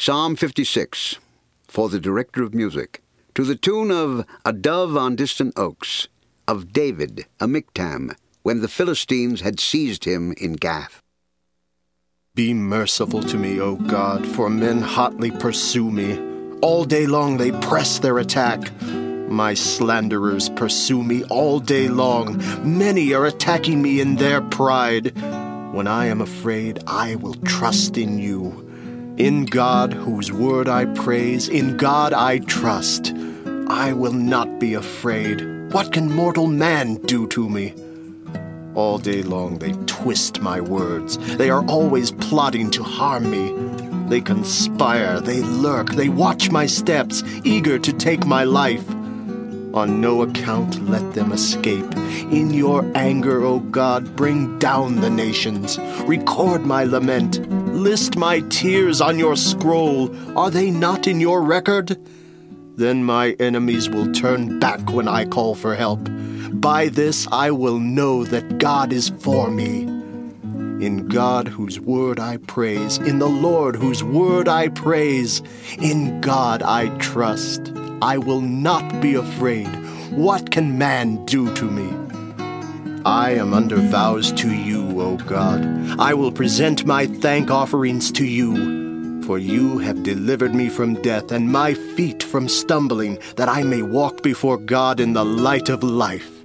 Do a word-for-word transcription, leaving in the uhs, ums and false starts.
Psalm fifty-six, for the director of music, to the tune of A Dove on Distant Oaks, of David, a miktam, when the Philistines had seized him in Gath. Be merciful to me, O God, for men hotly pursue me. All day long they press their attack. My slanderers pursue me all day long. Many are attacking me in their pride. When I am afraid, I will trust in you. In God, whose word I praise, in God I trust. I will not be afraid. What can mortal man do to me? All day long they twist my words. They are always plotting to harm me. They conspire, they lurk, they watch my steps, eager to take my life. On no account let them escape. In your anger, O God, bring down the nations. Record my lament. List my tears on your scroll. Are they not in your record? Then my enemies will turn back when I call for help. By this I will know that God is for me. In God whose word I praise, in the Lord whose word I praise, in God I trust. I will not be afraid. What can man do to me? I am under vows to you, O God. I will present my thank offerings to you. For you have delivered me from death and my feet from stumbling, that I may walk before God in the light of life.